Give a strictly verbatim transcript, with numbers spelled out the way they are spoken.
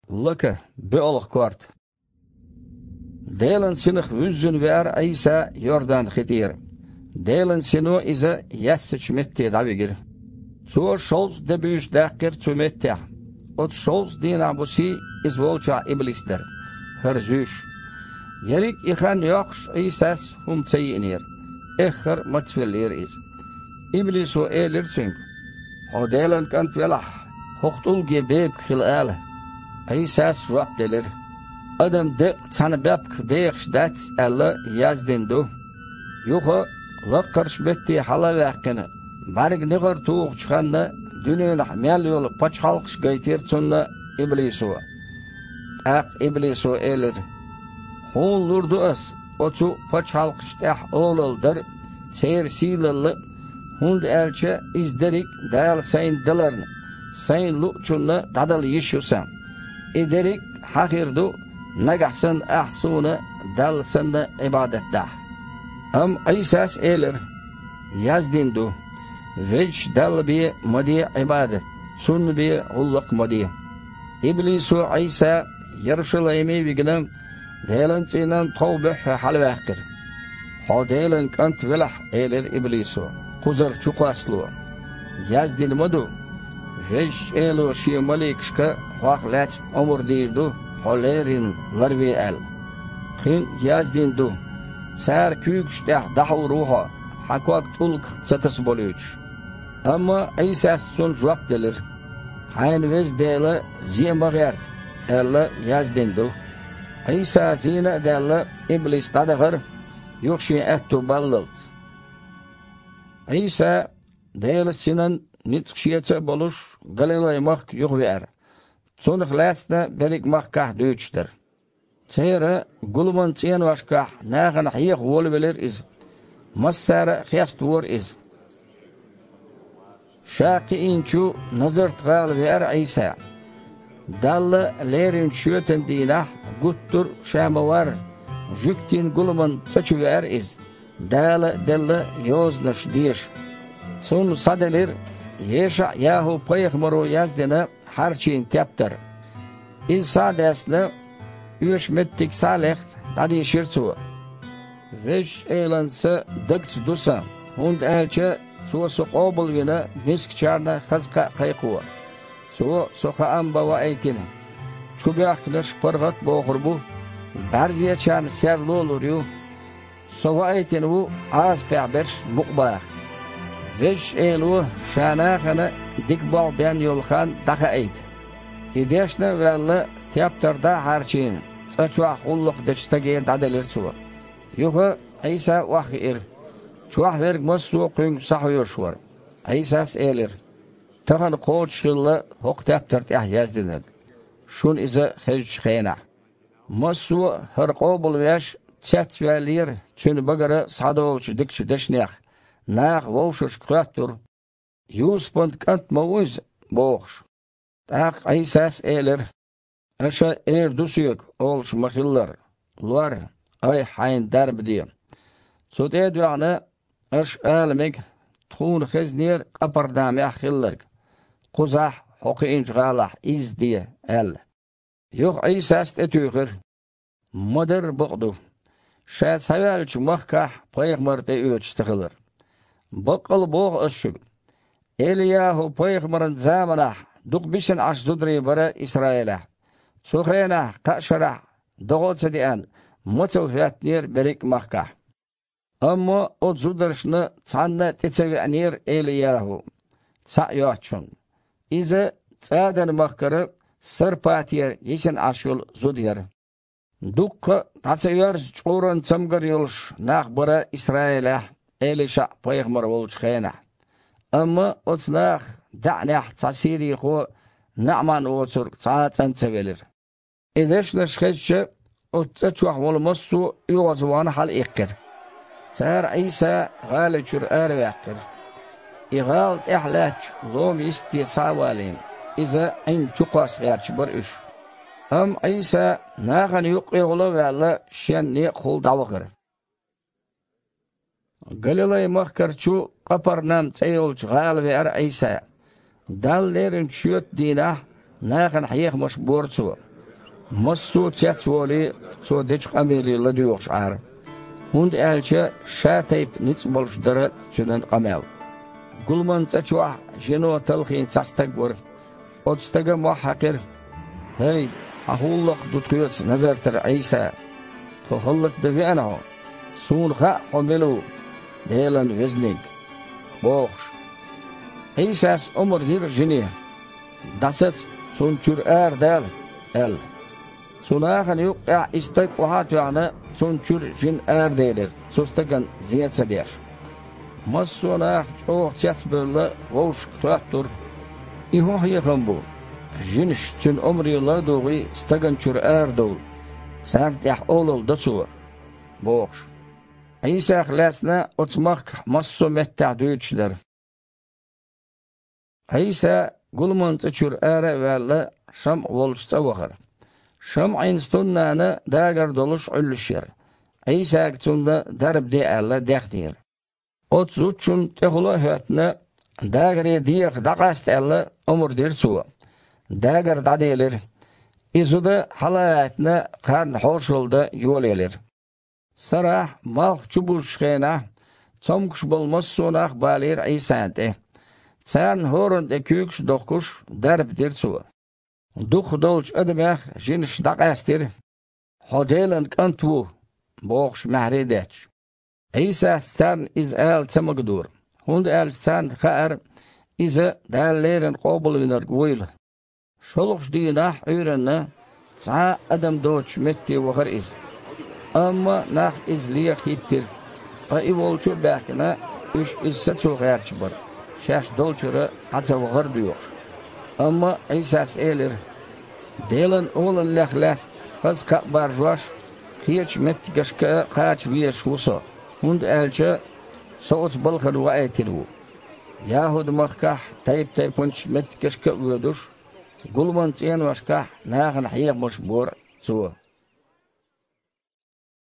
Laka beolg kwart. Delen sinnig wüzen ver Isa Jordan getier. Delen sino isa yassich mette davigir. So scholz de büs daker zu mette. Ot scholz din abusi is volcha iblisder. Her züş. Yerik ikhan yoks Isas hum tsayinir. Echer matsvelir is. Iblis o elir tsink. O delen kant velah. Hochtul gebeb khilal. Isas rap delir. Adam de tanabab kdeex dat alla yazdindu. Yuha laqarsh betti halavaqina. Barg nigar tuuq çıkanna dünün mel yolu paç halqış gaytir sunna iblisu. Aq iblisu elir. Hon lurdu as otu paç halqış tah oğlaldır. Seyir silalı hund elçe izderik dayal sayın dilarını. Sayın luçunna dadal yişusan. İderik hakirdu nagahsan ahsuna dalsanda ibadetdah. Am Isas elir yazdindu. Vech dal bi madi ibadet. Sun bi ullaq madi. İblisu Isa Yeruşalaymi vignem delen çinan tawbih halvaqir. Hadelen kant velah elir iblisu. Kuzar çuqaslu. Yazdin modu. Vech elo şi malikşka waqlat umur dirdu. Holerin larvi el. Qin yazdindu. Sar küykştah dahu ruha. Hakvak tulk satas boluyuç. Ama İsa son cevap delir. Hayn vez dele ziyemagert. Ella yazdindu. İsa zina dele iblis tadagır. Yokşi ettu ballalt. İsa dele sinan nitqşiyete boluş Galilay mak yok ver. Sonuq lasna berik makkah döyçtür. Çeyre gulman çiyen vaşkah nağın hiyq wol belir iz. Massara xiyast wor iz. Şaqi inçu nazart gal ver İsa. Dalla lerin çöten dinah guttur şamavar. Jüktin gulman saçı ver iz. Dalla dalla yoznaş diş. Son sadelir yeşa yahu peyğmaru yazdina harçin tepter. İsa desne üç mettik salih dadi şirtu. Veş elansa dıkt dusa. Hund elçe suosu qobul yine misk çarna khazqa qayqu. Suo soqa amba va aytin. Çubaq kılaş pargat boğurbu. Barziya çan serlu olur yu. Sova aytin bu az peyberş muqbaq. Veş elu şana xana dikbal ben yolxan daqa ayt. İdeşne valla tiyaptarda harçin. Saçuaq ulluq deçtege dadelir suva. Yuha İsa vahir. Çuaq verg masu qüng sahıyor şuvar. İsas elir. Tağan qoç xilla hoq tiyaptart ah yazdinir. Şun iza xej xeyna. Masu har qobul veş çat velir. Çün bagara sadovçu dikçu deşniq. Naq vovşuş qattur. Yuspont kant mavuz boğş. Taq İsas elir. Aşa er dusuyuk olş mahillar. Luar ay hayn darb diye. Sote duana aş almek tun xeznir qapardami axillar. Quzah hoqi injgalah iz diye el. Yoq İsas etüqir. Modar buqdu. Şa savalç mahkah peyğmarte öçtığılır. Baqal boğ aşık. Eliyahu peyğmarın zamanah duqbişin aşdudri bara İsrail'e. Sukhena qaşara doğotsa diyen mutul fiyatnir berik mahkah. Amma o zudarşını çanna tetsevenir Eliyahu. Sa yoçun. İze tsadan mahkarı sırpatiyer yeşen aşul zudyer. Dukka tatsayar çoğuran çamgar yolş naq bara İsrail'e Elisha peyğmar olç khayna. Amma otsnaq da'nah tasiri xo na'man otsur saatan sevelir. İleşne şkeçe otsa çuaq olmasu yuğazvan hal ikkir. Sar İsa galçur arvaqir. İgal ihlaç lom isti savalin. İza in çuqas gerçi bir üç. Am İsa nağan yuqyğulu valla şenni qul davğır. Galilay mahkarçu qaparnam çayolç gal ver İsa. Dallerin çüt dinah nağan hayıqmış borçu. مسو تياتسولي سو ديش قميري لديوش عار هند ألشة شاتيب نتبلش درة سنن قماو قل من تشوح جنو تلخين تستكبر أتستقم وحقر هاي أهولك دتقيت نظر تر عيسى تهلك دفعنه سون خا حملو ديلن وزنك بوخش عيساس عمر دير جنيه دست سون شر آر دال ال سوناخن يقع استيق وهات يعني سون شر جن آر ديلر سوستقن زياد سدير مس سوناخ جوه تياتس برلا ووش كتواتر إيهو يخنبو جنش تن عمري الله دوغي استقن شر آر دول سارتيح أولول دتسور بوخش عيسى خلاسنا أتمخ مسو متع دويتشدر عيسى قل من تشور آره ولا شمع والستوخر شمع ينستنانا داگر دولش علشير عيسى كتونا درب دي ألا ديختير أتزوتشون تخلو هاتنا داگر ديخ دقاست ألا أمر دير سوا داگر داديلر إزودا حلاتنا قان حوشلدا يوليلر سراح مالخ چوبوش خينا تمكش بالمسوناخ بالير عيسانته سان هورن de kukش dokkush درب دير سوا دوخ دولش أدمخ جنش دقاستير حديلن كنتو بوخش محريداتش عيسى سان إز آل تمقدور هند آل سان خار إذا دال ليرن قابل وينر قويل شلوش ديناح عيرنا تسعى أدم دوتش متي وغر إز أما ناح إز ليا خيتر فإيولشو باكنا إش إز ستو غيرش بر شاش دولشرة حتى وغر ديوش أما عيساس إيلر ديلن أولن لخلاس خز كأبار جواش خيرش متكشكا قاش بيش وصا هند آلشا صوت بلخر وآيترو ياهود مخكح تايب تايبونش متكشكا ويدوش قلمان تين واشكح ناغن حيب مشبور سوا